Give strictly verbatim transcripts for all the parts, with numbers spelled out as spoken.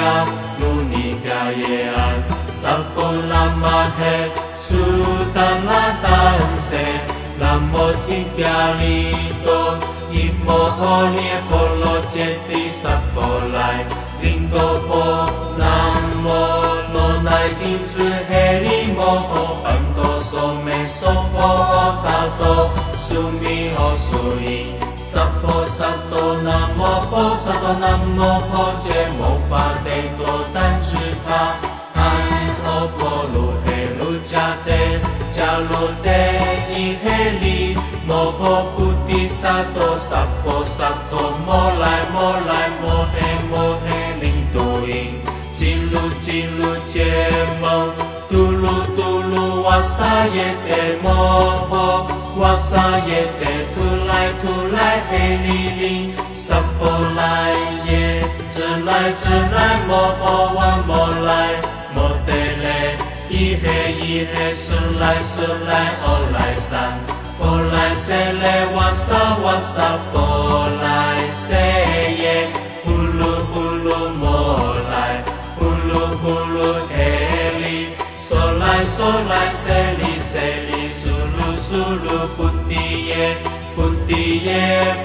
dia nuni kaya an sapon lama he sutan latan se lamo sintialito imo olie polo jeti safolai linto po namo no nai kim zi he li mo ho panto so me so po tato sumi ho sui sapo sato namo po sato namo po je mo fa te to tan zhi ta an o po lu he lu ja te ja lu te i he li mo ho puti sato sapo sato mo lai mo lai mo he mo he ling tu ing jilu jilu je mo tulu tulu wasa ye te mo ho wasa ye te tu lai tu lai he li li sapo lai ye zhi lai zhi lai mo ho wa mo lai mo te le i he i he sun lai sun lai o lai san fo lai se le wasa wasa fo lai se ye hulu hulu mo lai hulu hulu he li so lai so lai se li se li sulu sulu puti ye puti ye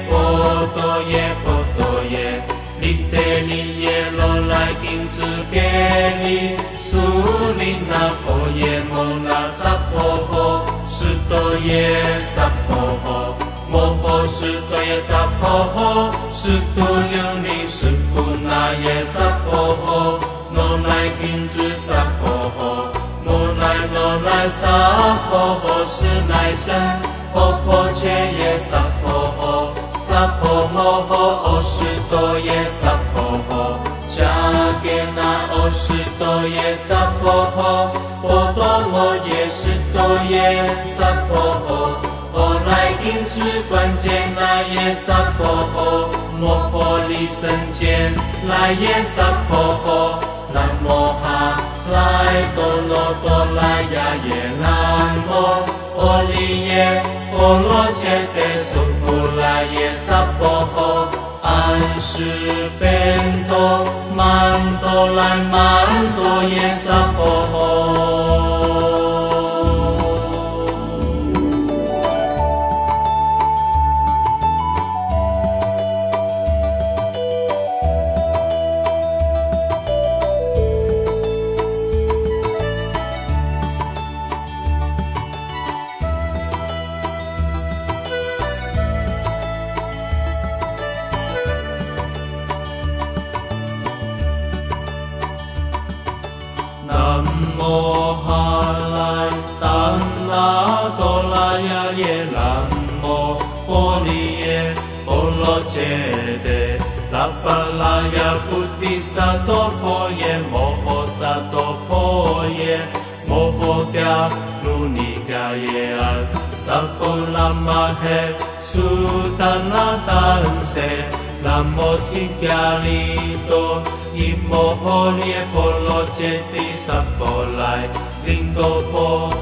poto ye poto ye li te li ye lo lai kim zi ge li su li na po ye mo na sa po ho shi to ye sa po ho mo ho shi to ye sa po ho shi tu liu ni shi ku na ye sa po ho no nai kim zi sa po ho mo nai no nai sa po ho shi nai sen po po che ye sa po ho sa po mo ho o shi to ye sa po ho ja ge na o shi to ye sa po ho po to mo ye shi to ye sa po ho o nai kim zi guan jian na ye sa po ho mo po li sen jian lai ye sa po ho nam mo ha lai to no to lai ya ye nam mo o li ye o lo je te su pu lai ye sa po ho an shi ben to man to lai man to ye sa po ho nam mô ha lai tan la to la ya ye nam mô po li ye po lo che de la pa la ya puti sa to po ye mo ho sa to po ye mo ho kya lu ni ka ye a sa po la ma he su tan la tan se Namo Sintialito, Imo Holie Polo Jeti Safolai, Linto Po,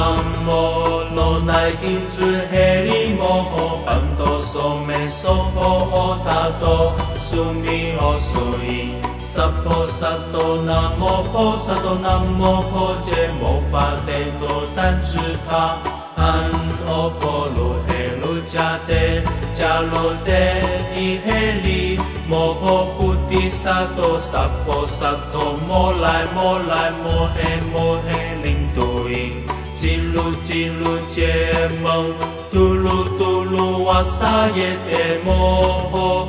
Namo Nonai Kimzu Heri Moho, Panto Some Soho Otato, Sumi Osui, Sapo Sato Namo Po, Sato Namo Po, Jemo Fateto Tanjita, Han Opolo Helu Jate, Jalo De Iheli, Moho Puti Sato, Sapo Sato, Molai Molai Mohe Mohe Lintuing, Jilu Jilu Jemong, Tulu Tulu Wasayete Moho,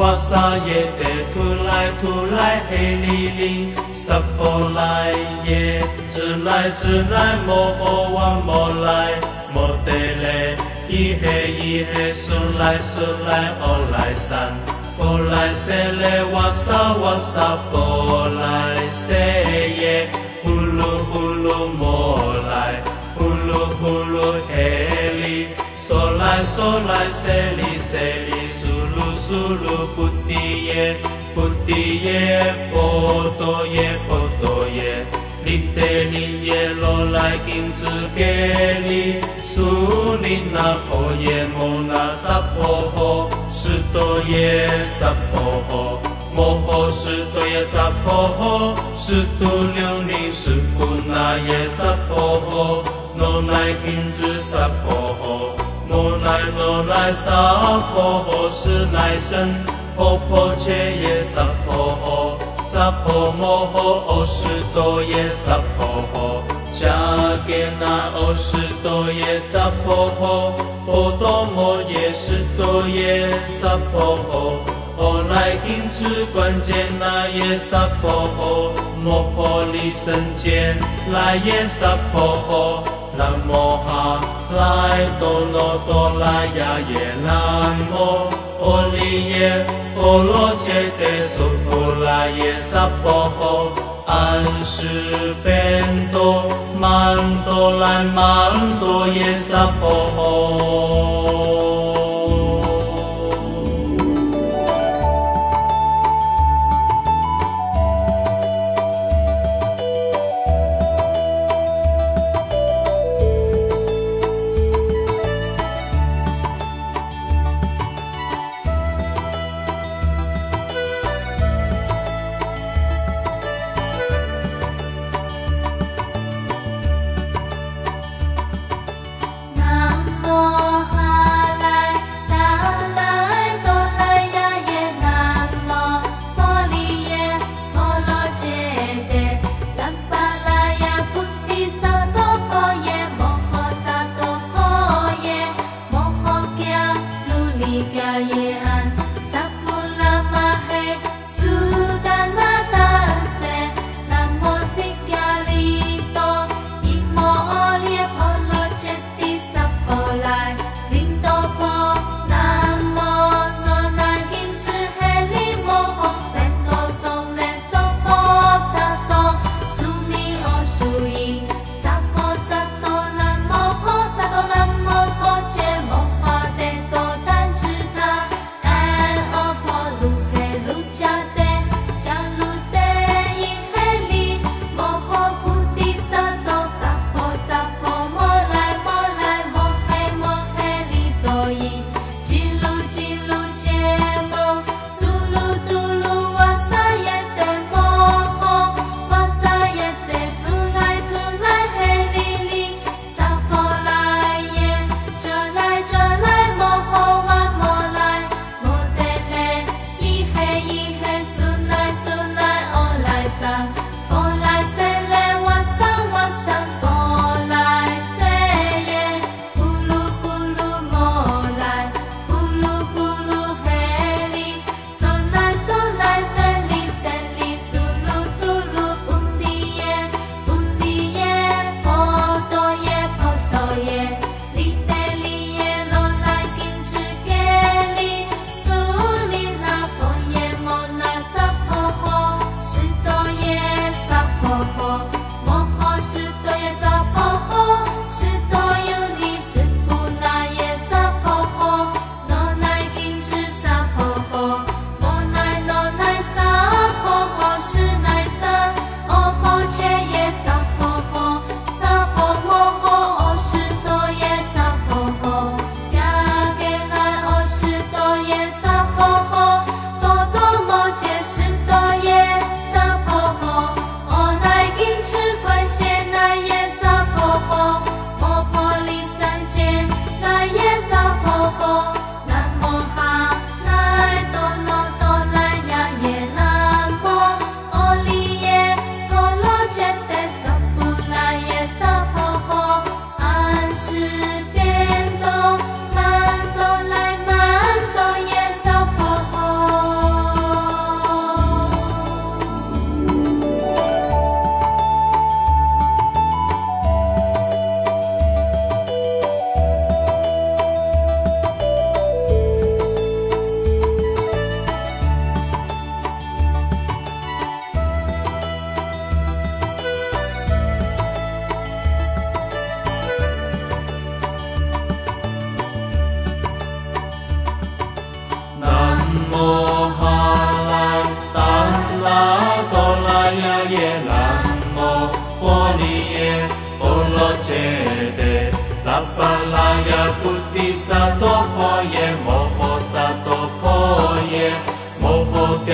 Wasayete Tulai Tulai Helili, Safolai Ye, Zilai Zilai Moho Wan Molai, Motele, Ihe Ihe Sulai Sulai Olai San, Folai Sele Wasa Wasa Folai Seye, Hulu Hulu Molai, Hulu Hulu Heli, Solai Solai Seli Seli, Sulu Sulu Putiye, Putiye, Potoye Potoye, Lite Liye Lolai Kinzu Geli, Sulina Poye Mona Sapoho, Shitoye Sapoho, 摩诃释多耶萨婆诃，释度琉璃释故那耶萨婆诃，那乃金智萨婆诃，摩乃那乃萨婆诃，是乃身婆婆切耶萨婆诃，萨婆摩诃欧释多耶萨婆诃，迦给那欧释多耶萨婆诃，波多摩耶释多耶萨婆诃。我来金智观见那耶萨婆诃，摩婆利僧见来耶萨婆诃，南摩哈来多罗多来呀耶南摩，阿利耶波罗揭谛娑婆来耶萨婆诃，安时变多曼多来曼多耶萨婆诃。 南无哈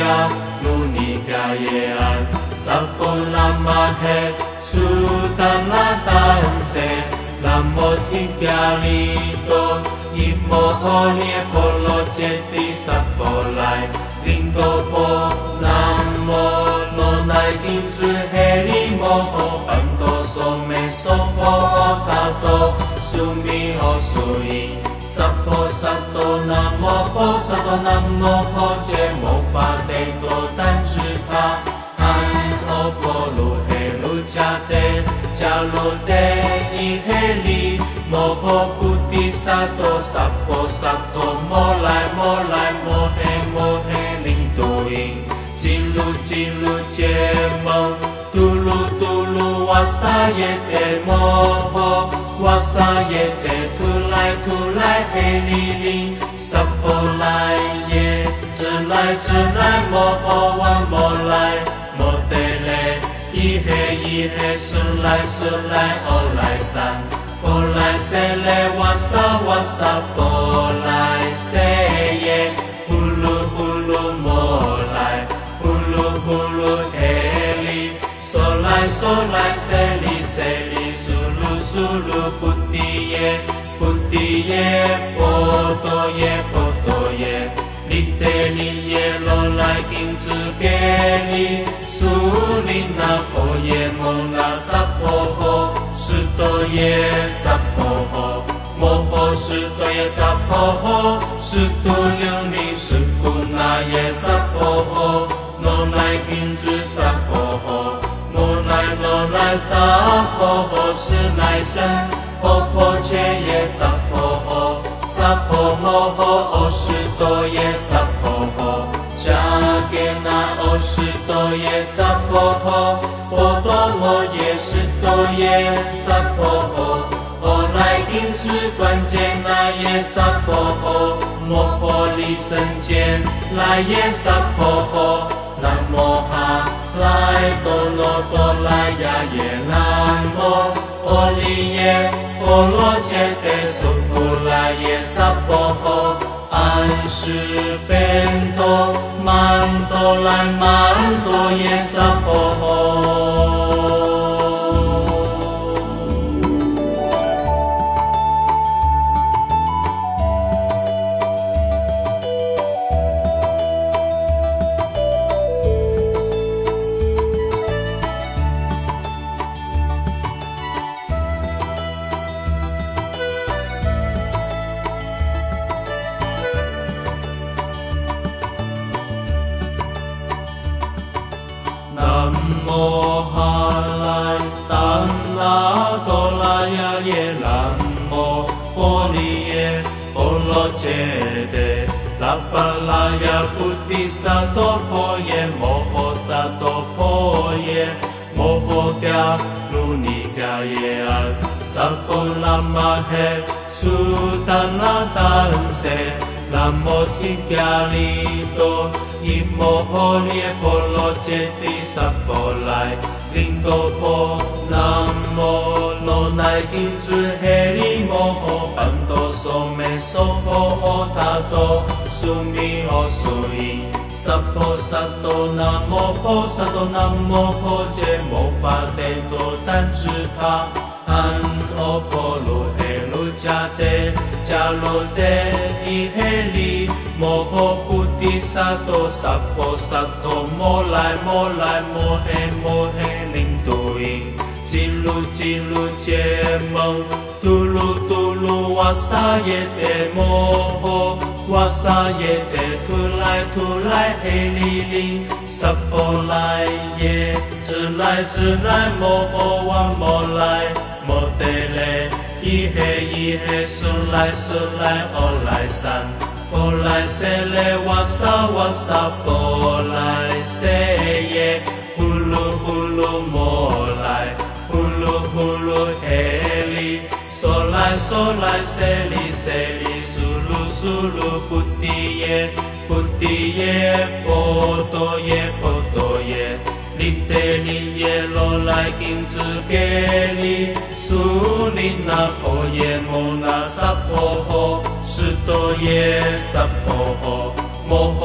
加努尼加耶安萨婆拉玛嘿苏达拉丹塞南无悉伽利多伊摩诃列婆罗揭谛萨婆来林多婆南无罗乃丁子嘿利摩诃班多娑美娑婆诃他多苏弥诃苏依萨婆萨多南无婆萨多南无婆揭摩法帝多但知他安阿婆卢嘿卢迦帝迦卢帝伊嘿利摩诃菩提萨埵萨婆萨埵摩来摩来摩嘿摩嘿林度因吉鲁吉鲁揭蒙嘟噜嘟噜瓦萨耶帝摩诃瓦萨耶帝图来图来嘿利利萨婆来耶智来智来摩诃瓦摩来摩帝雷伊嘿伊嘿顺来顺来欧来三佛来舍雷瓦萨瓦萨佛来舍耶呼噜呼噜摩来呼噜呼噜嘿利梭来梭来舍利舍利苏噜苏噜菩提耶菩提耶波多耶波多耶利得利耶罗来丁子给利苏利那婆耶摩那萨婆诃是多耶萨婆诃摩诃是多耶萨婆诃是多琉璃是古那耶萨婆诃罗来丁子萨婆诃摩来罗来萨婆诃是乃生婆婆切耶萨婆诃萨婆摩诃哦是多耶萨婆诃迦给那哦是多耶萨婆诃波多摩耶是多耶萨婆诃哦来丁子观见那耶萨婆诃摩婆利僧见来耶萨婆诃南无哈来多罗多来呀耶南无阿利耶婆罗揭谛苏婆来耶萨婆诃安是变多曼多来曼多耶萨婆诃南无哈来当那多拉呀耶南无波利耶波罗揭谛拉巴拉呀菩提萨埵婆耶摩诃萨埵婆耶摩诃迦卢尼迦耶安萨婆拉玛嘿苏达那丹塞南无悉伽利多伊摩诃列婆罗揭谛萨佛来林多婆南无罗乃丁子嘿利摩诃班多娑美娑婆诃他多苏弥诃苏依萨婆萨多南无婆萨多南无婆揭摩法帝多但知他安阿婆卢嘿卢迦帝迦卢帝伊嘿利摩诃菩提萨埵萨婆萨埵摩来摩来摩嘿摩嘿林度因吉鲁吉鲁揭蒙嘟噜嘟噜瓦萨耶帝摩诃瓦萨耶帝图来图来嘿利利萨佛来耶智来智来摩诃瓦摩来摩帝雷伊嘿伊嘿顺来顺来欧来三佛来舍雷瓦萨瓦萨佛来舍耶呼噜呼噜摩来呼噜呼噜嘿利梭来梭来舍利舍利苏噜苏噜菩提耶菩提耶波多耶波多耶利得利耶罗来丁子给利苏利那婆耶摩那萨婆诃是多耶萨婆诃摩诃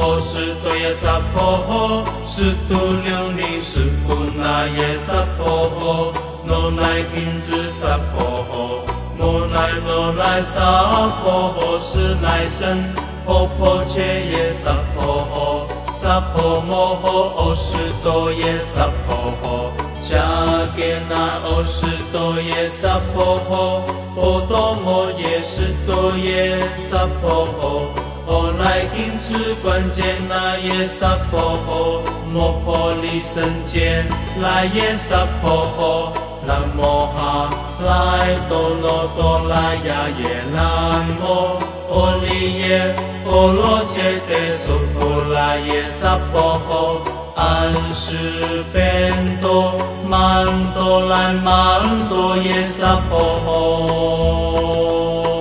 诃释多耶萨婆诃，释度琉璃释菩那耶萨婆诃，那乃金智萨婆诃，摩乃那乃萨婆诃，是乃身婆婆切耶萨婆诃，萨婆摩诃欧释多耶萨婆诃，迦给那欧释多耶萨婆诃，波多摩耶释多耶萨婆诃，欧乃金智观见那耶萨婆诃，摩婆利僧见来耶萨婆诃，南无哈来多罗多来呀耶南无阿利耶波罗揭谛苏婆拉耶萨婆诃，安时变多曼多来曼多耶萨婆诃。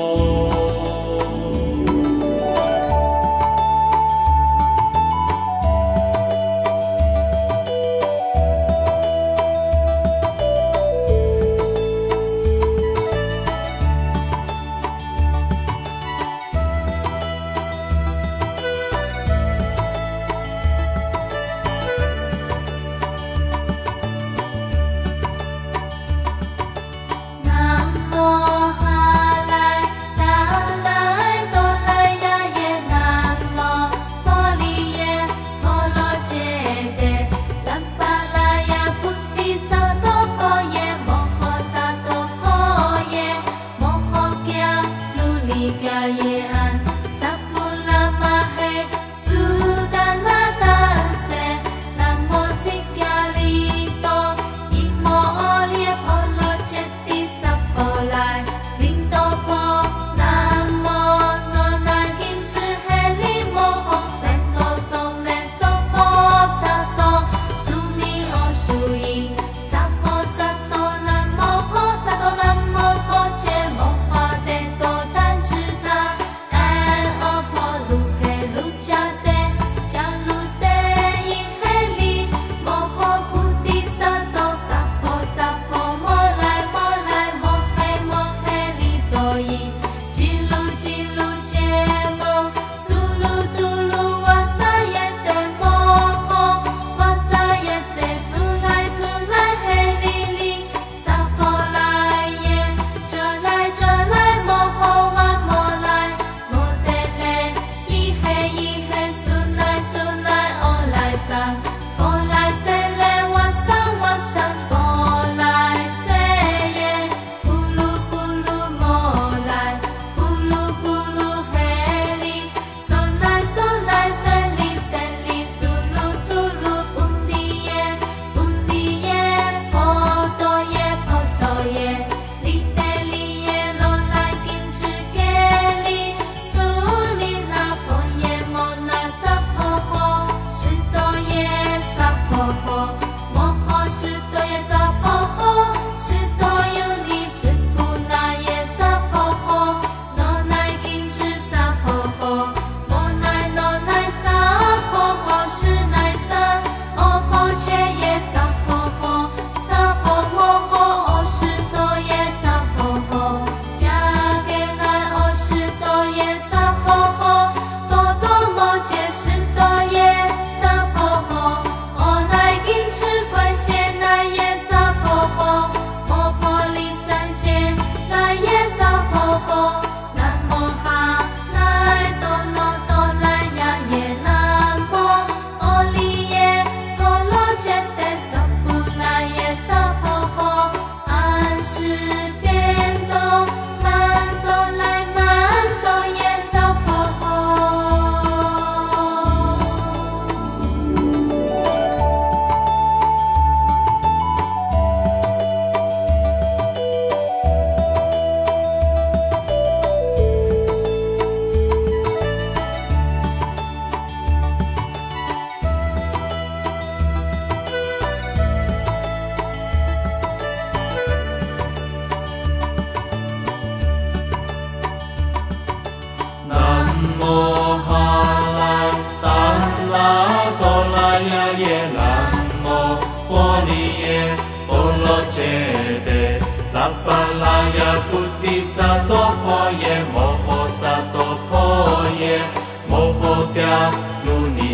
萨巴拉雅菩提萨埵婆耶摩诃萨埵婆耶摩诃迦卢尼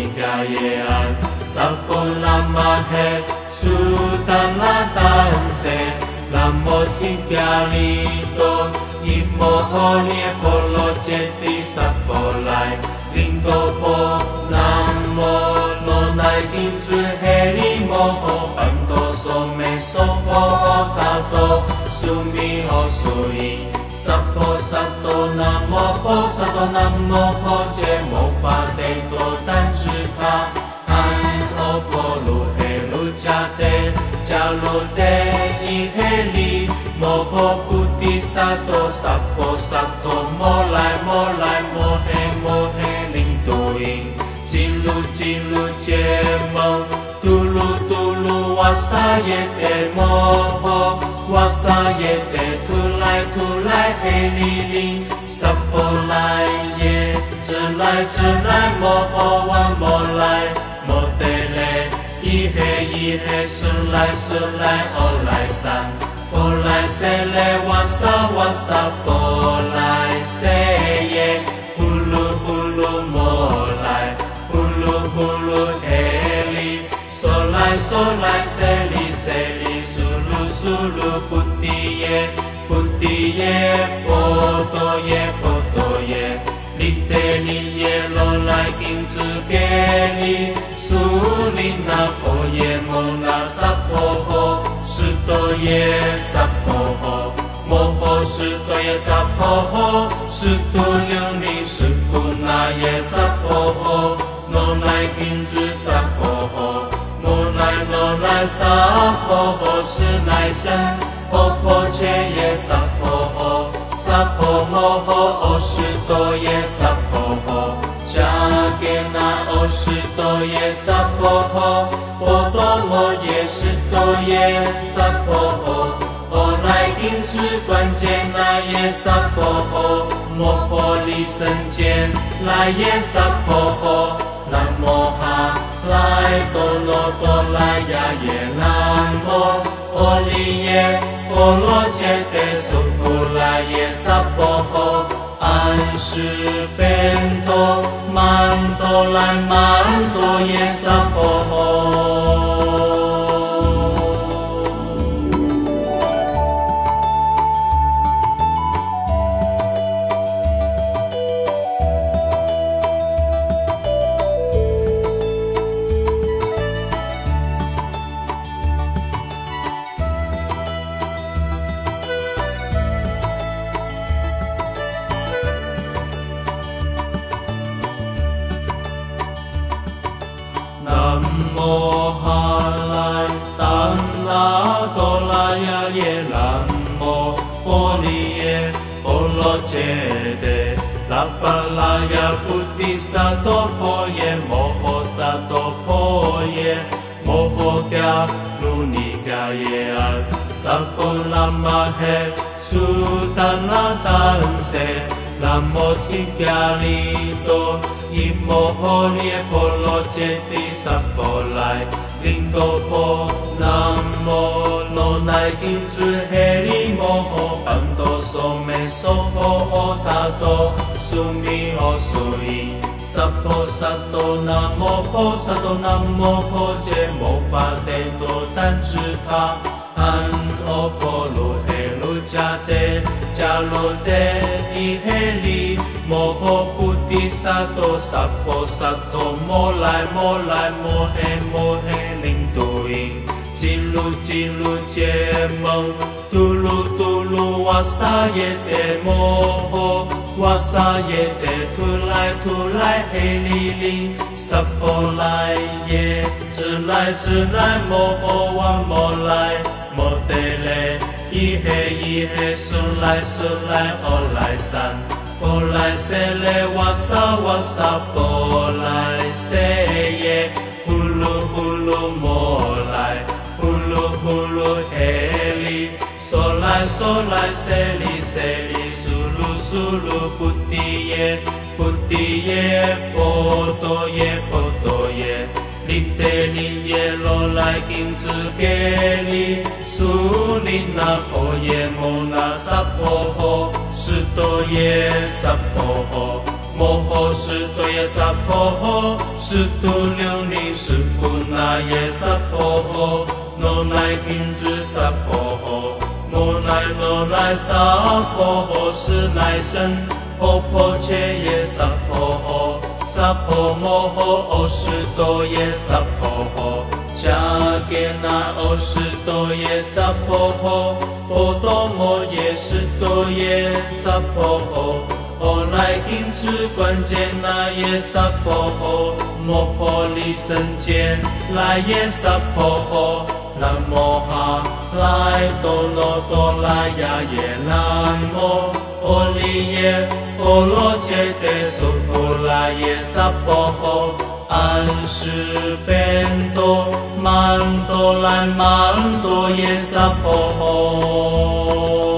摩悉迦利多，伊摩诃涅婆罗揭谛萨婆来，林多婆南无罗乃丁子嘿利摩诃班多娑美娑婆诃他多苏弥诃苏依。萨婆萨多南无婆萨多南无婆揭摩法帝多但知他安阿婆卢嘿卢迦帝迦罗帝伊嘿利摩诃菩提萨多萨婆萨多摩来摩来摩嘿摩嘿林度因吉鲁吉鲁揭蒙嘟噜嘟噜瓦萨耶帝摩诃瓦萨耶帝图来图来嘿利林萨婆来耶智来智来摩诃瓦摩来摩帝雷伊嘿伊嘿苏来苏来欧来三佛来舍雷瓦萨瓦萨佛来舍耶呼噜呼噜摩来呼噜呼噜嘿利娑来娑来舍利舍利苏噜苏噜菩提耶菩提耶波多耶波多耶利得利耶罗来丁子给利苏利那婆耶摩那萨婆诃释多耶萨婆诃摩诃释多耶萨婆诃释多琉璃释菩那耶萨婆诃罗来丁子萨婆诃摩来罗来萨婆诃释来生婆婆切耶萨婆诃萨婆摩诃欧释多耶萨婆诃迦给那欧释多耶萨婆诃波多摩耶释多耶萨婆诃欧来丁子端见那耶萨婆诃摩婆利僧见那耶萨婆诃南摩哈来多罗多来呀耶南摩阿利耶婆罗揭谛苏布拉耶萨婆诃安室变多曼多来曼多耶萨婆诃。南无哈来当那多拉呀耶南无波利耶波罗揭谛拉巴拉呀菩提萨埵婆耶摩诃萨埵婆耶摩诃迦卢尼迦耶安萨婆那玛嘿苏达那丹瑟南无悉迦利多伊摩诃涅婆罗揭谛萨婆来林多婆南无罗乃丁子嘿利摩诃班多娑美娑婆诃他多苏弥诃苏依萨婆萨多南无婆萨多南无婆揭摩法帝多但知他安阿婆卢嘿卢迦帝迦罗帝伊嘿利摩诃菩提萨埵萨婆萨埵摩来摩来摩嘿摩嘿林度因吉鲁吉鲁揭蒙嘟噜嘟噜瓦萨耶帝摩诃瓦萨耶帝图来图来嘿利林萨婆来耶智来智来摩诃瓦摩来摩帝雷伊嘿伊嘿苏来苏来欧来三佛来舍雷瓦萨瓦萨佛来舍耶呼噜呼噜摩来呼噜呼噜嘿利娑来娑来舍利舍利苏噜苏噜菩提耶菩提耶波多耶波多耶利得利耶罗来丁子给利苏利那婆耶摩那萨婆诃释多耶萨婆诃摩诃释多耶萨婆诃释多琉璃释菩那耶萨婆诃罗来丁子萨婆诃摩来罗来萨婆诃，是来生婆婆切耶萨婆诃，萨婆摩诃欧湿多耶萨婆诃，迦给那欧湿多耶萨婆诃，波多摩耶湿多耶萨婆诃，欧来金智观界那耶萨婆诃，摩婆利僧界来耶萨婆诃，南无哈来多罗多拉雅耶南无阿利耶波罗揭谛苏婆拉耶萨婆诃，安时变多曼多兰曼多耶萨婆诃。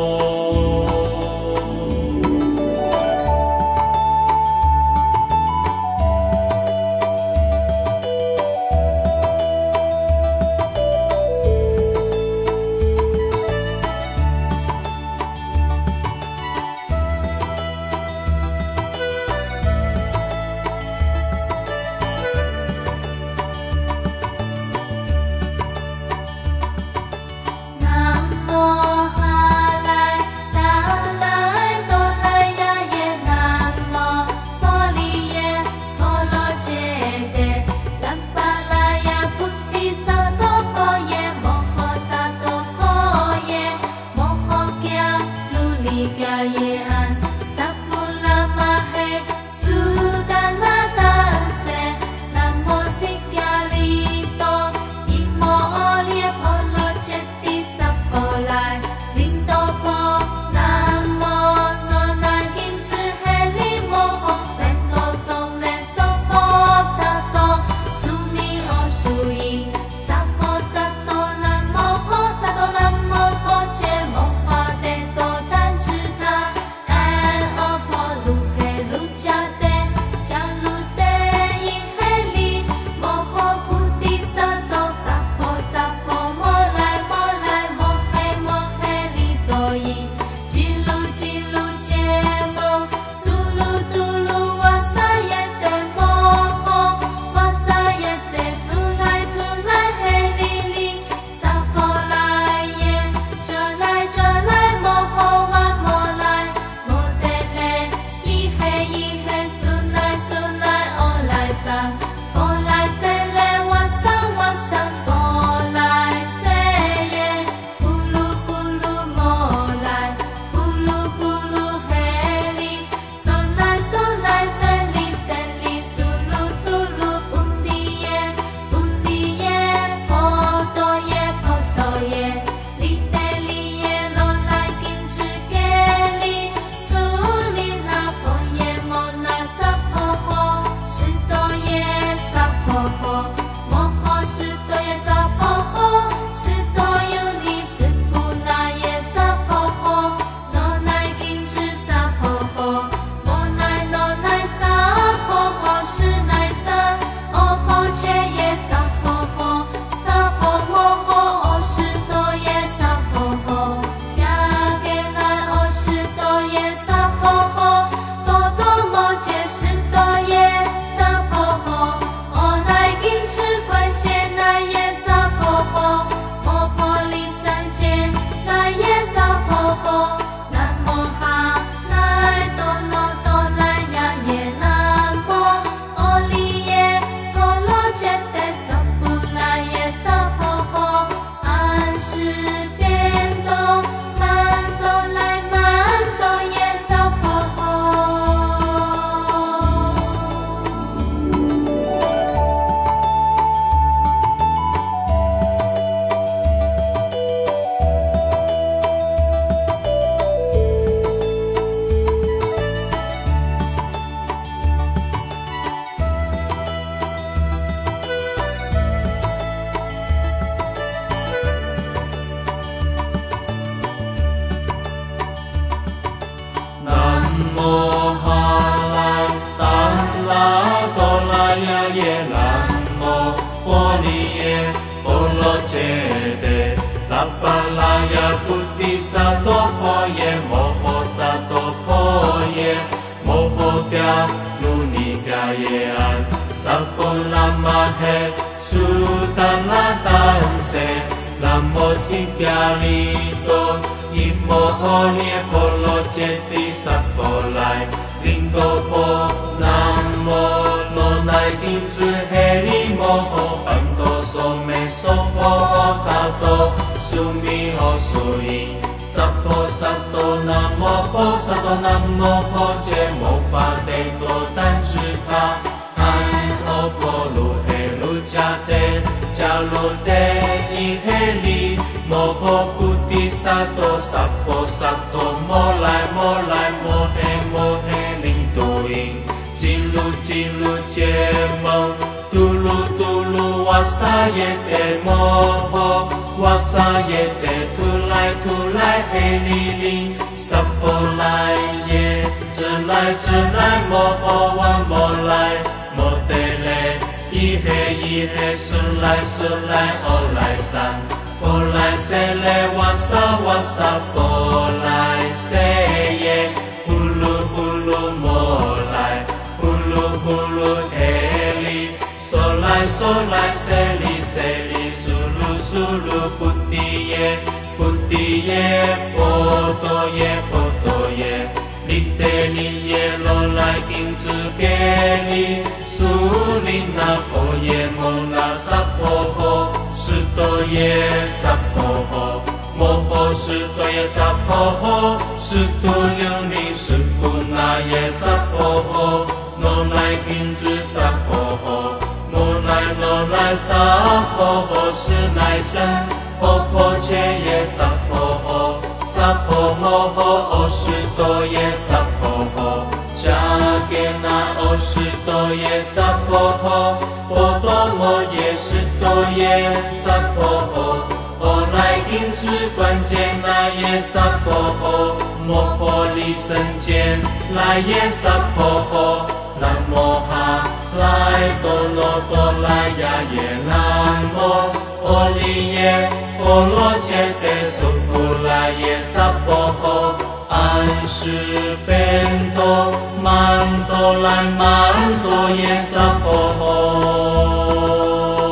一摩诃列波罗揭谛萨婆来，林多波南无罗乃丁子嘿利摩诃班多娑美娑婆诃他多苏弥诃苏因。萨婆萨多南无婆萨多南无婆揭摩发帝多但知他安阿婆卢嘿卢迦帝迦卢帝伊嘿利摩诃菩提萨多萨婆萨多摩来摩来摩嘿摩嘿林度因吉卢吉卢揭蒙嘟噜嘟噜瓦萨耶帝摩诃瓦萨耶帝图来图来嘿利林萨婆来耶智来智来摩诃瓦摩来摩帝雷伊嘿伊嘿顺来顺来欧来三佛来舍雷瓦萨瓦萨佛来舍耶呼噜呼噜摩来呼噜呼噜嘿利娑来娑来舍利舍利苏噜苏噜菩提耶菩提耶波多耶波多耶利得利耶罗来丁子给利苏利那婆耶摩那萨婆诃释多耶萨婆诃摩诃释多耶萨婆诃释多琉璃释故那耶萨婆诃罗来丁子萨婆诃摩来罗来萨婆诃是乃生婆婆切耶萨婆诃萨婆摩诃欧释多耶萨婆诃迦给那欧释多耶萨婆诃波多摩耶释多耶萨婆诃欧来丁子观见那耶萨婆诃摩婆利僧见来耶萨婆诃南摩哈来多罗多来呀耶南摩阿利耶波罗揭谛苏普来耶萨婆诃安世变多曼多来曼多耶萨婆诃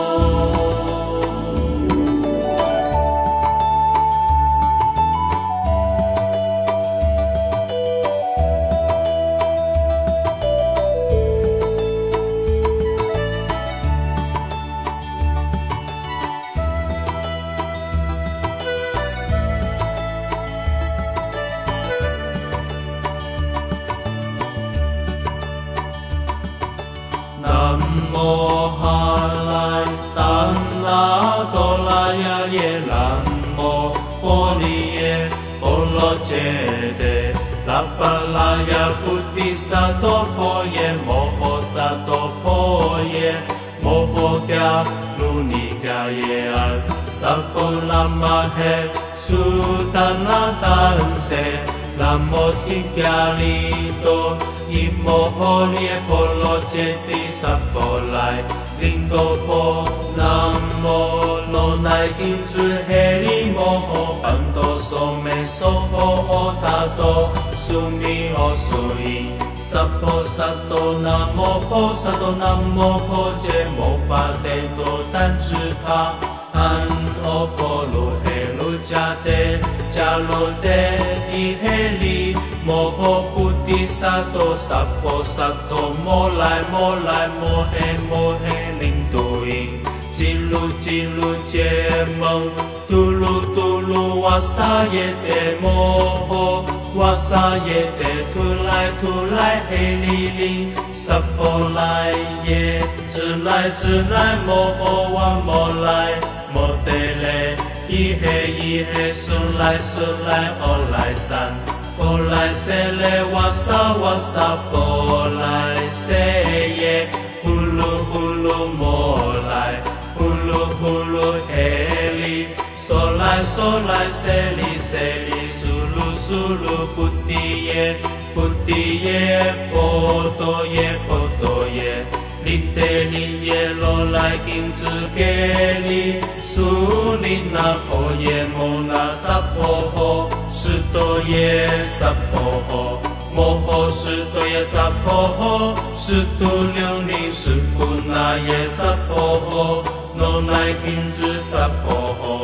南无哈来当那多拉呀耶南无波利耶波罗揭谛拉巴拉呀菩提萨埵婆耶摩诃萨埵婆耶摩诃迦卢尼迦耶安萨婆那玛嘿苏达那丹瑟南无释迦利多一摩诃列波罗揭谛萨婆来林多波南无罗乃丁子嘿利摩诃班多娑美娑婆诃他多苏弥诃苏因萨婆萨多南无婆萨多南无婆揭摩发帝多但知他安阿婆卢嘿卢迦帝迦卢帝伊嘿利摩诃菩提萨埵萨婆萨埵摩来摩来摩嘿摩嘿林度因吉卢吉卢揭蒙嘟噜嘟噜瓦萨耶帝摩诃瓦萨耶帝图来图来嘿利林萨婆来耶智来智来摩诃瓦摩来摩帝雷伊嘿伊嘿顺来顺来欧来三佛来舍雷瓦萨瓦萨佛来舍耶呼噜呼噜摩来呼噜呼噜嘿利娑来娑来舍利舍利苏噜苏噜菩提耶菩提耶波多耶波多耶利得利耶罗来丁子给利苏利那婆耶摩那萨婆诃释多耶萨婆诃摩诃释多耶萨婆诃释度琉璃释故那耶萨婆诃罗乃丁子萨婆诃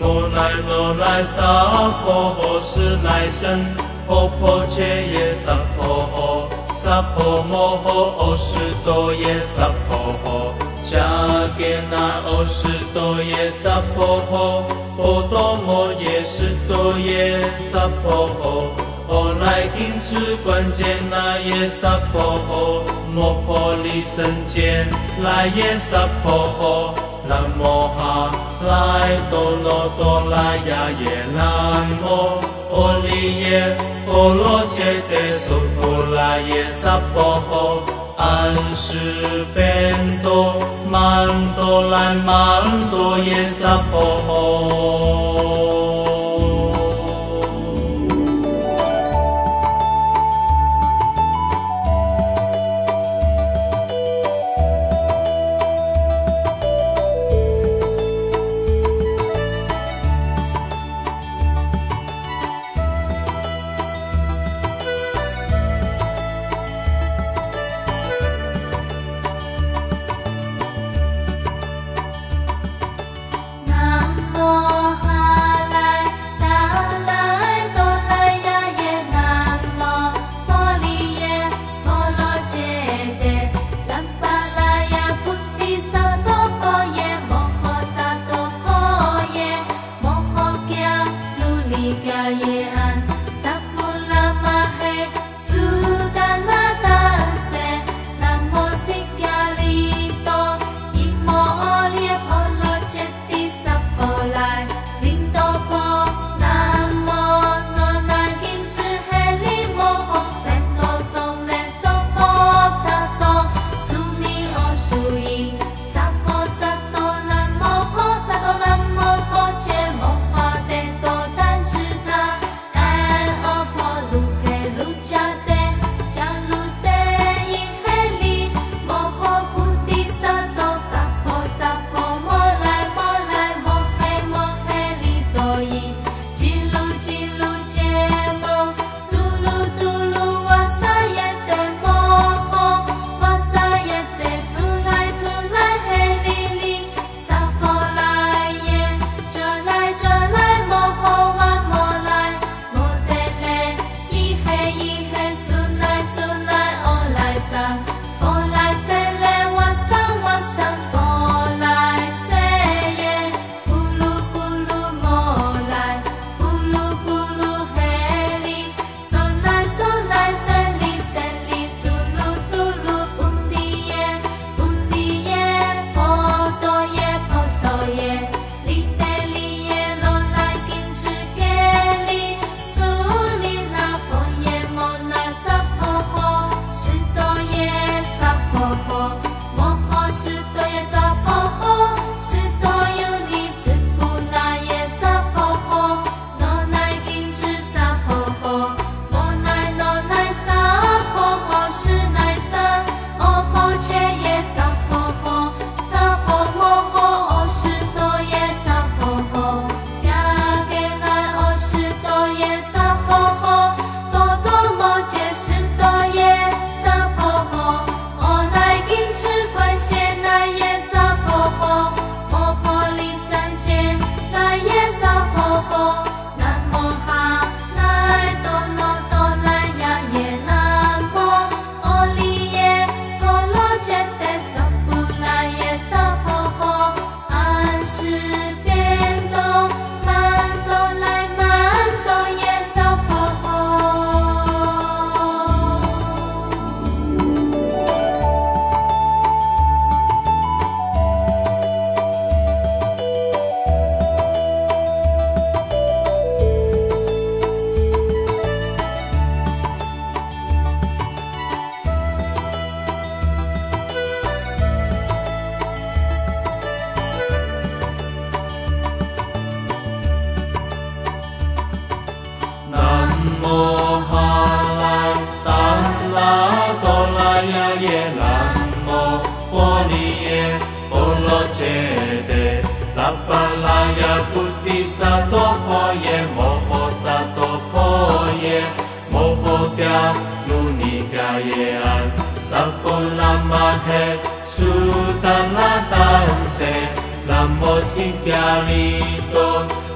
摩来罗来萨婆诃，是来生婆婆切耶萨婆诃，萨婆摩诃欧士多耶萨婆诃，迦给那欧士多耶萨婆诃，波多摩耶士多耶萨婆诃，欧来金智观界那耶萨婆诃，摩婆利僧界来耶萨婆诃，南无哈来多罗多拉雅耶南无阿利耶波罗揭谛娑婆拉耶萨婆诃，安时变多曼多来曼多耶萨婆诃。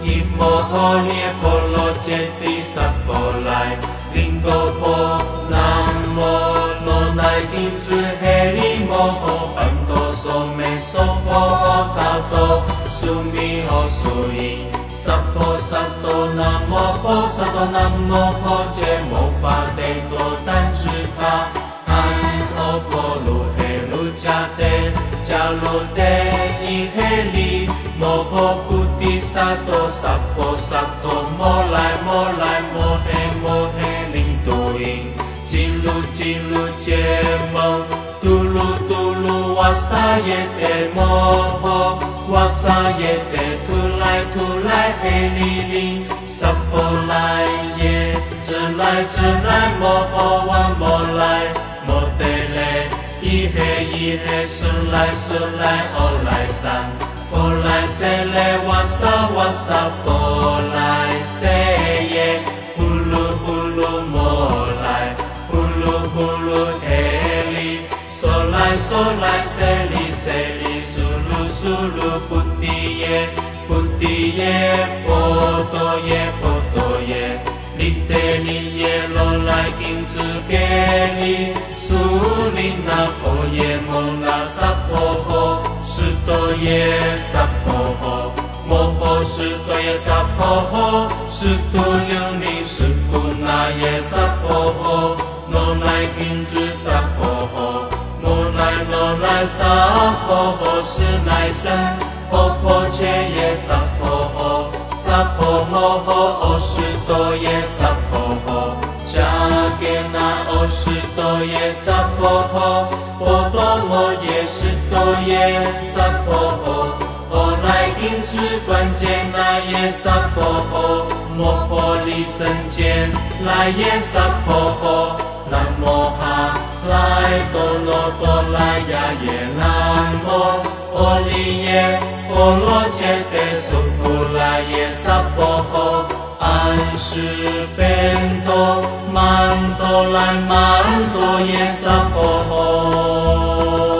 一摩诃列波罗揭谛萨婆来，林多婆南无罗乃金智嘿利摩诃班多娑美娑婆诃他多苏弥诃苏依。萨婆萨多南无婆萨多南无婆揭摩法帝多但知他安阿婆卢嘿卢迦帝迦卢帝伊嘿利摩诃菩提萨多萨婆萨多摩来摩来摩嘿摩嘿林度因吉卢吉卢揭蒙嘟噜嘟噜哇萨耶帝摩诃哇萨耶帝图来图来嘿利利萨婆来耶智来智来摩诃哇摩来摩帝嘞伊嘿伊嘿顺来顺来欧来三佛来舍嘞哇萨哇萨佛来舍耶呼噜呼噜摩来呼噜呼噜嘿利娑来娑来舍利舍利苏噜苏噜菩提耶菩提耶波多耶波多耶利得利耶罗来金智给利苏利那婆耶摩那萨婆诃释多耶萨婆诃摩诃释多耶萨婆诃释多琉璃释故那耶萨婆诃罗来金智萨婆诃摩来罗来萨婆诃是乃僧婆婆切耶萨婆诃萨婆摩诃欧释多耶萨婆诃迦给那欧释多耶萨婆诃波多摩耶释多耶萨婆诃欧来金智观见那耶萨婆诃摩婆利僧见来耶萨婆诃南无哈来多罗多来呀耶南无阿利耶波罗揭谛苏普来耶萨婆诃安世变多曼多来曼多耶萨婆诃。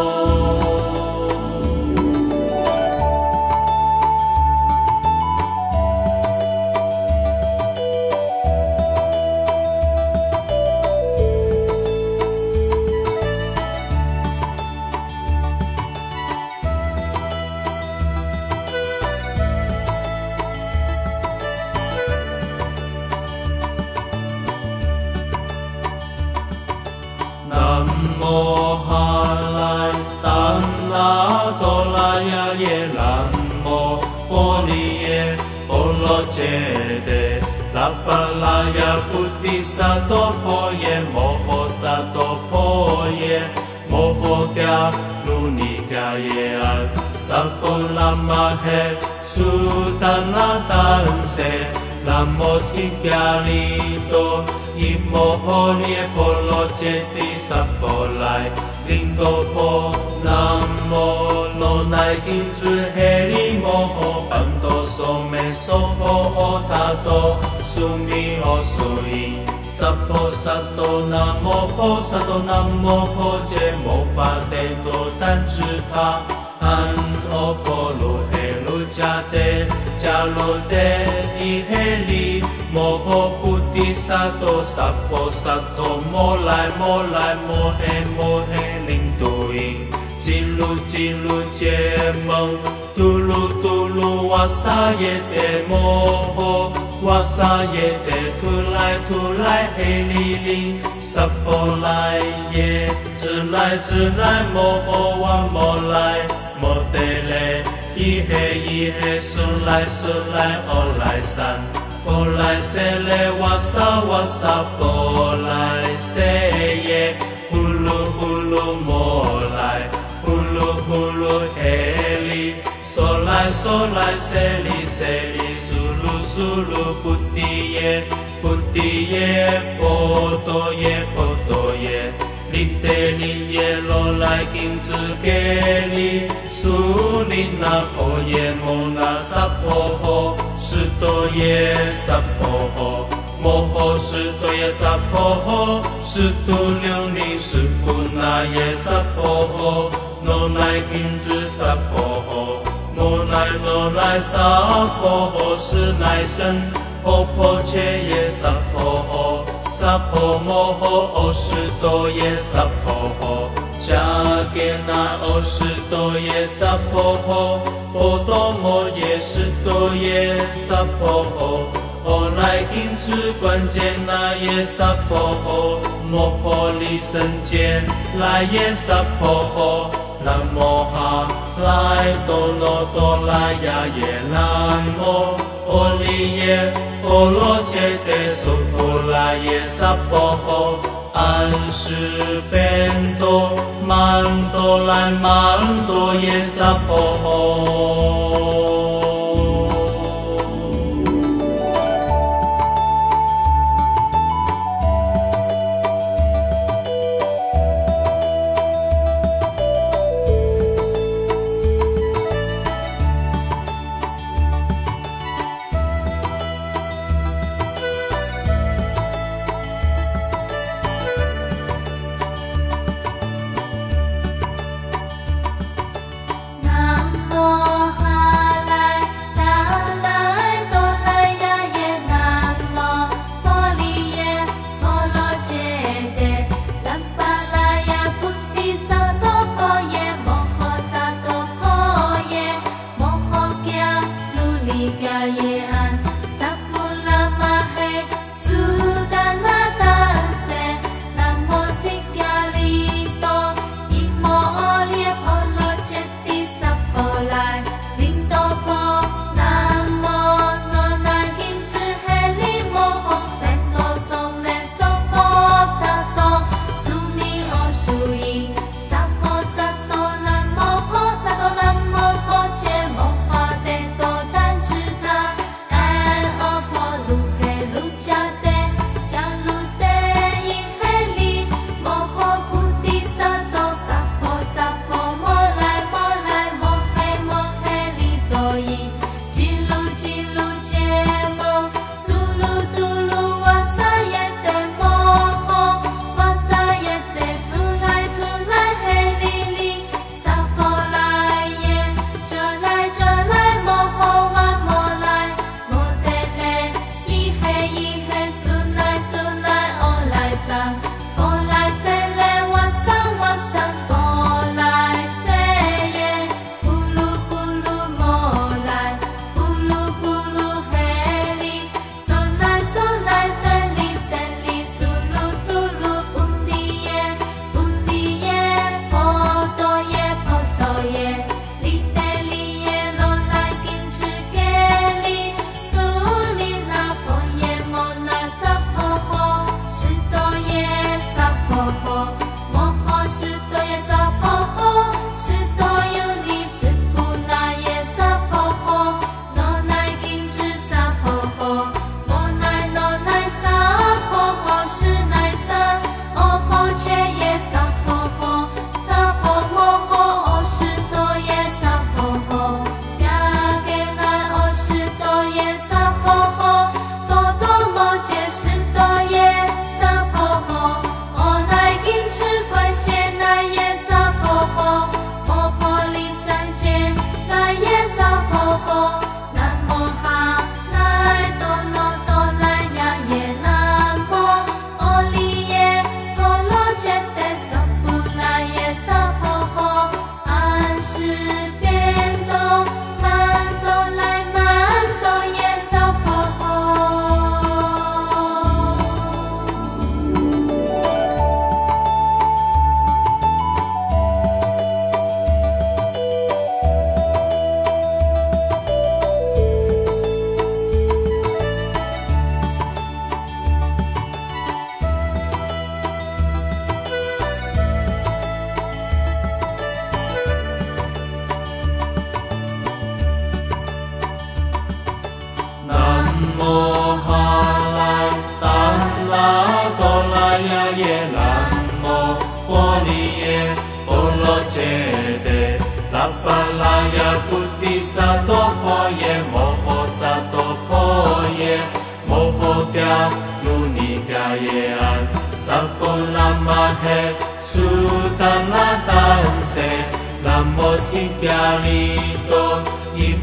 南无哈来达那多拉呀耶南无波利耶波罗揭谛拉巴拉呀菩提萨埵婆耶摩诃萨埵婆耶摩诃迦卢尼迦耶安萨婆拉玛嘿苏达那丹塞南无释迦利多一摩诃列波罗揭谛萨婆来林多婆南无罗乃金智嘿利摩诃班多娑美娑婆诃他多苏弥诃苏依萨婆萨多南无婆萨多南无婆揭摩法帝多但知他安阿婆卢嘿卢迦帝迦卢帝伊嘿利摩诃菩提萨埵萨婆萨埵摩来摩来摩嘿摩嘿林度因吉卢吉卢揭蒙嘟噜嘟噜哇萨耶帝摩诃哇萨耶帝图来图来嘿利利萨婆来耶智来智来摩诃哇摩来摩帝嘞伊嘿伊嘿顺来顺来欧来三佛来舍嘞哇萨哇萨佛来舍耶呼噜呼噜摩来呼噜呼噜嘿利娑来娑来舍利舍利苏噜苏噜菩提耶菩提耶波多耶波多耶利得利耶罗来金智给利苏利那婆耶摩那萨婆诃释多耶萨婆诃摩诃释多耶萨婆诃释多琉璃释故那耶萨婆诃罗来金智萨婆诃摩来罗来萨婆诃，是来生婆婆切耶萨婆诃，萨婆摩诃欧湿多耶萨婆诃，迦给那欧湿多耶萨婆诃，波多摩耶湿多耶萨婆诃。我来听之关键那耶萨婆诃，摩婆利僧揭来耶萨婆诃，南无哈来多罗多来呀耶南无阿利耶波罗揭谛苏婆来耶萨婆诃，安时变多曼多来曼多耶萨婆诃。Sutan latan se, lamo si pialito,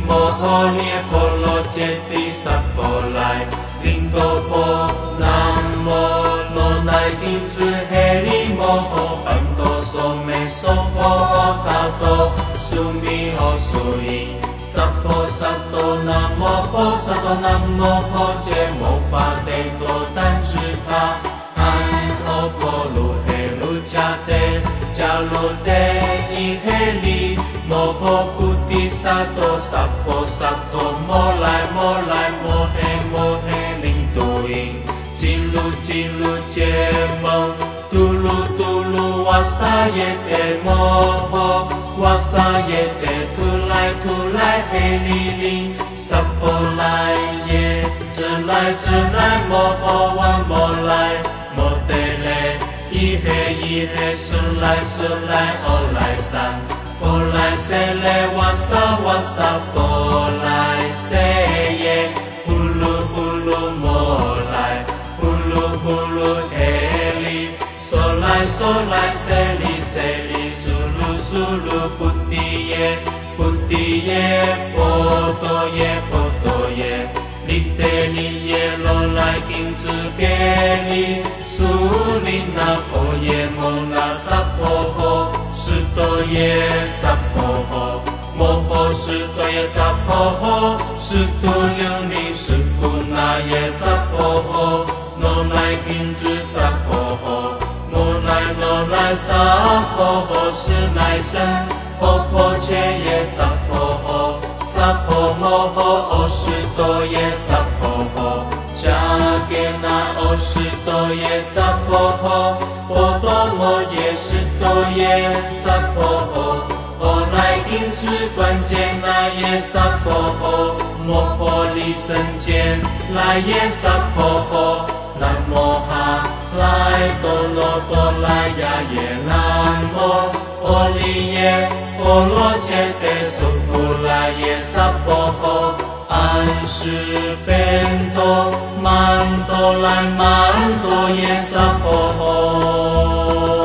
摩诃列波罗揭谛萨婆来，林多波南无罗乃丁子嘿利摩诃班多娑美娑婆诃他多苏弥诃苏依萨婆萨多南无婆萨多南无婆揭摩法帝多但知他安阿婆卢嘿卢迦帝迦卢帝伊嘿利摩诃菩提萨埵萨婆萨埵摩来摩来摩嘿摩嘿林度因吉鲁吉鲁揭蒙嘟噜嘟噜瓦萨耶帝摩诃瓦萨耶帝图来图来嘿利林萨婆来耶智来智来摩诃瓦摩来摩帝雷伊嘿伊嘿顺来顺来欧来三佛来舍利瓦萨瓦萨佛来舍耶呼噜呼噜摩来呼噜呼噜嘿利娑来娑来舍利舍利苏噜苏噜菩提耶菩提耶波多耶波多耶利得利耶罗来丁子给利苏利那婆耶摩那萨婆诃是多耶萨婆诃摩诃是多耶萨婆诃是多琉璃是布那耶萨婆诃罗来丁子萨婆诃罗来罗来萨婆诃是乃生婆婆切耶萨婆诃萨婆摩诃哦是多耶萨婆诃迦给那哦是多耶萨婆诃波多摩耶是多耶萨婆诃哦来丁子观见那耶萨婆诃摩诃离生见来耶萨婆诃南无哈来多罗多来呀耶南无阿利耶波罗揭谛苏布来耶萨婆诃安是变多曼多来曼多耶萨婆诃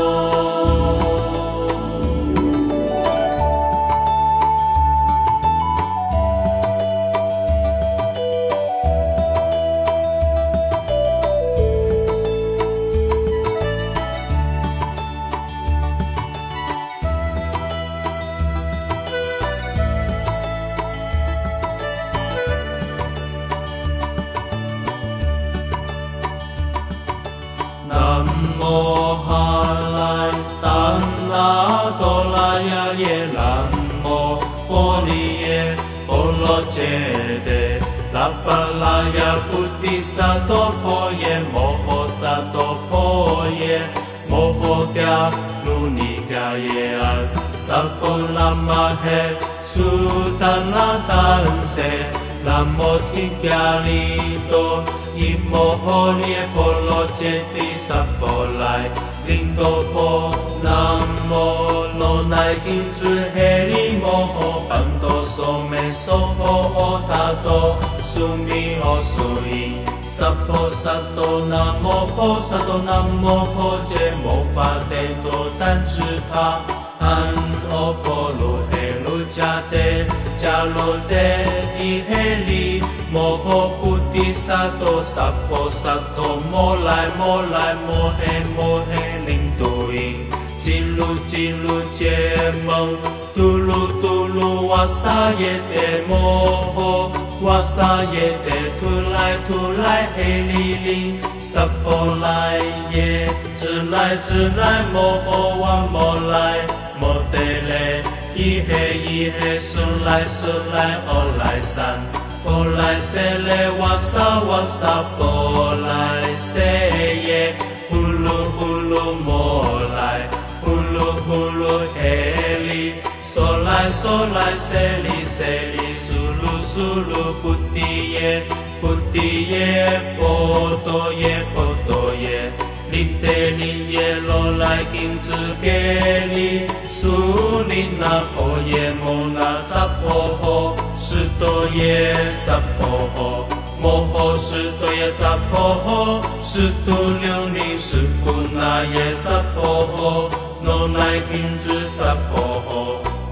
南无哈来当那多拉呀耶南无波利耶波罗揭谛拉巴拉呀菩提萨埵婆耶摩诃萨埵婆耶摩诃迦卢尼迦耶安萨婆拉玛嘿苏丹那丹塞南无释迦利多伊摩诃列波罗揭谛萨婆来林多波南无罗乃丁子嘿利摩诃班多娑美娑婆诃他多苏弥诃苏依萨婆萨多南无婆萨多南无婆揭摩法帝多但知他安阿婆卢嘿卢迦帝迦卢帝伊嘿利摩诃菩提萨埵萨婆萨埵摩来摩来摩嘿摩嘿林度因吉鲁吉鲁揭蒙嘟噜嘟噜瓦萨耶帝摩诃瓦萨耶帝图来图来嘿利林萨婆来耶智来智来摩诃瓦摩来摩帝雷伊嘿伊嘿顺来顺来欧来三佛来舍利瓦萨瓦萨佛来舍耶呼噜呼噜摩来呼噜呼噜嘿利娑来娑来舍利舍利苏噜苏噜菩提耶菩提耶波多耶波多耶利得利耶罗来丁子给利苏利那婆耶摩那萨婆诃是多耶萨婆诃摩诃是多耶萨婆诃是多琉璃是布那耶萨婆诃罗来丁子萨婆诃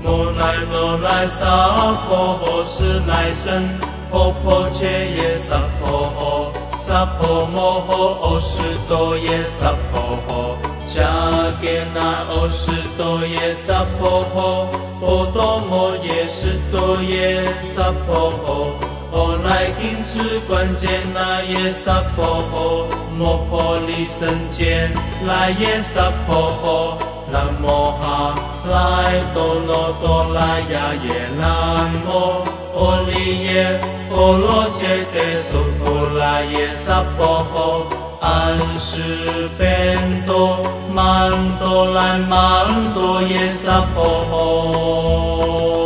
摩来罗来萨婆诃，是来生婆婆切耶萨婆诃，萨婆摩诃欧湿多耶萨婆诃，迦给那欧湿多耶萨婆诃，波多摩耶湿多耶萨婆诃，欧来金智观见那耶萨婆诃，摩婆利僧见来耶萨婆诃，南无哈来多罗多来呀耶南无阿利耶波罗揭谛苏婆来耶萨婆诃，安时变多曼多来曼多耶萨婆诃。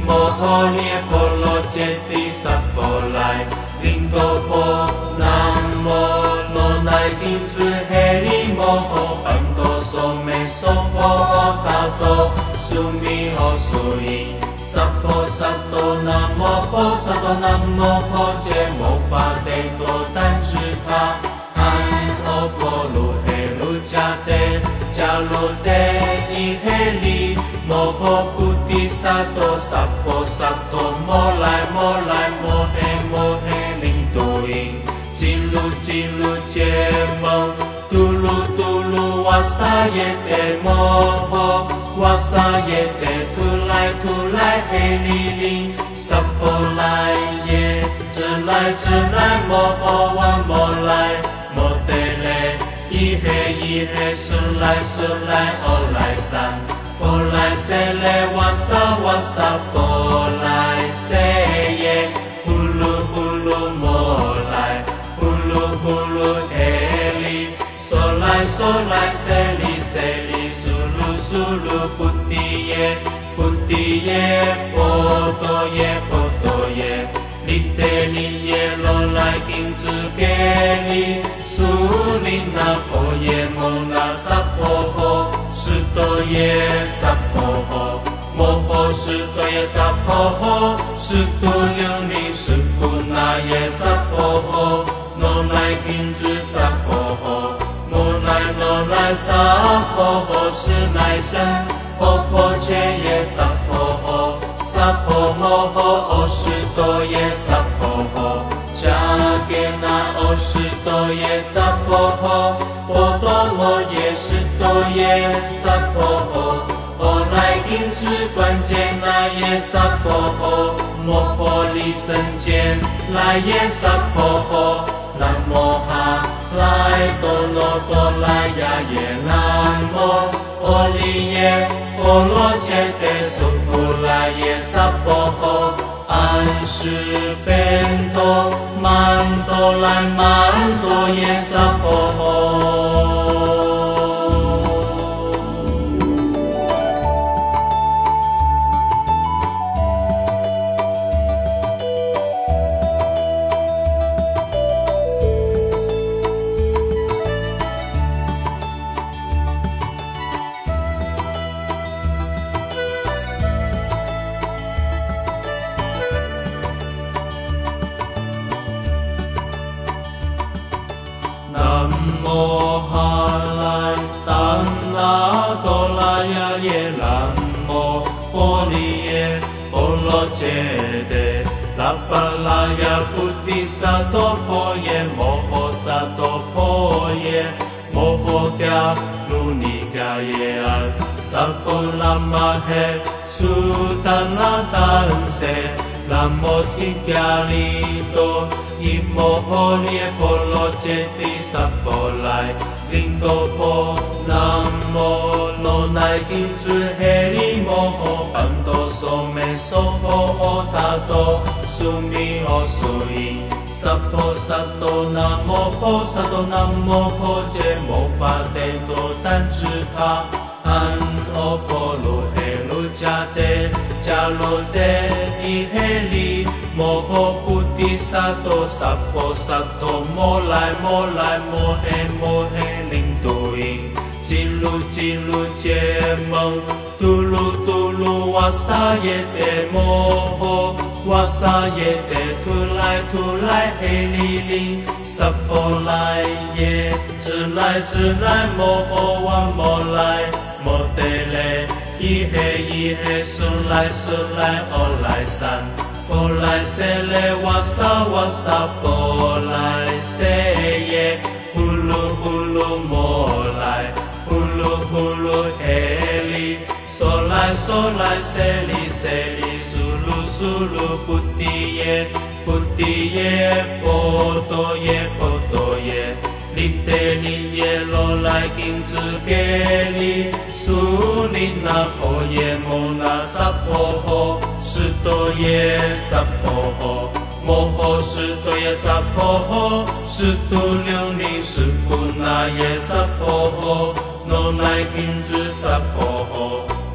摩诃列婆罗揭谛萨婆来，林多婆南无罗乃丁子嘿利摩诃班多娑美娑婆诃他多苏弥诃苏依萨婆萨多南无婆萨多南无婆揭摩发帝多但知他安阿婆卢嘿卢迦帝迦卢帝伊嘿利摩诃菩提萨埵萨婆萨埵摩来摩来摩嘿摩嘿林度因吉鲁吉鲁揭蒙嘟噜嘟噜瓦萨耶帝摩诃瓦萨耶帝图来图来嘿利林萨婆来耶智来智来摩诃瓦摩来摩帝雷伊嘿伊嘿苏来苏来欧来三佛来舍利瓦萨瓦萨佛来舍耶呼噜呼噜摩来呼噜呼噜嘿利娑来娑来舍利舍利苏噜苏噜菩提耶菩提耶波多耶波多耶利得利耶罗来丁子给利苏利那婆耶摩那萨婆诃是多耶萨婆诃摩诃是多耶萨婆诃是多琉璃是不那耶萨婆诃罗来丁子萨婆诃摩来罗来萨婆诃是乃生婆婆切耶萨婆诃萨婆摩诃哦是多耶萨婆诃迦给那哦是多耶萨婆诃波多摩耶是多耶萨婆诃哦来丁子观见那耶萨婆诃摩婆利僧见来耶萨婆诃南摩哈来多罗多来呀耶南摩阿利耶婆罗揭谛苏布来耶萨婆诃安是变多曼多来曼多耶萨婆诃南无哈来当那多拉呀耶南无波利耶波罗揭谛拉巴拉呀菩提萨埵婆耶摩诃萨埵婆耶摩诃迦卢尼迦耶安萨婆那玛嘿苏丹那丹塞南无悉迦利多伊摩诃列婆罗揭谛萨婆来林多婆南无罗乃丁子嘿利摩诃班多娑美娑婆诃他多苏弥诃苏依萨婆萨多南无婆萨多南无婆揭摩发帝多但知他安阿婆卢嘿卢迦帝迦卢帝伊嘿利摩诃菩提萨埵萨婆萨埵摩来摩来摩嘿摩嘿林度因吉鲁吉鲁揭蒙嘟噜嘟噜瓦萨耶帝摩诃瓦萨耶帝图来图来嘿利林萨婆来耶智来智来摩诃瓦摩来摩帝雷伊嘿伊嘿苏来苏来欧来三佛来舍利瓦萨瓦萨佛来舍耶呼噜呼噜摩来呼噜呼噜嘿利娑来娑来舍利舍利苏噜苏噜菩提耶菩提耶波多耶波多耶利得利耶罗来丁子给利苏利那婆耶摩那萨婆诃是多耶萨婆诃摩诃是多耶萨婆诃是度琉璃是不那耶萨婆诃罗来丁子萨婆诃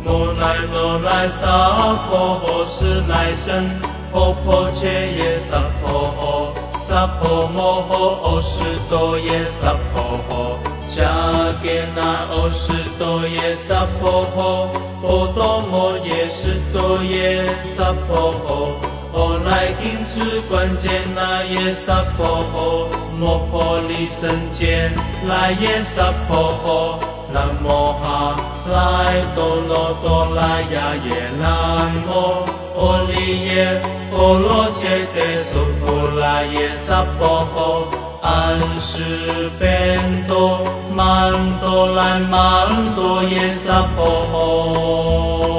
摩来哆来萨婆诃，是来生婆婆切耶萨婆诃，萨婆摩诃欧湿多耶萨婆诃，迦给那欧湿多耶萨婆诃，波多摩耶湿多耶萨婆诃，欧来金智观见那耶萨婆诃，摩婆利僧见来耶萨婆诃，南无哈来多罗多拉雅耶南无阿利耶波罗揭谛娑婆拉耶萨婆诃，安时变多曼多兰曼多耶萨婆诃。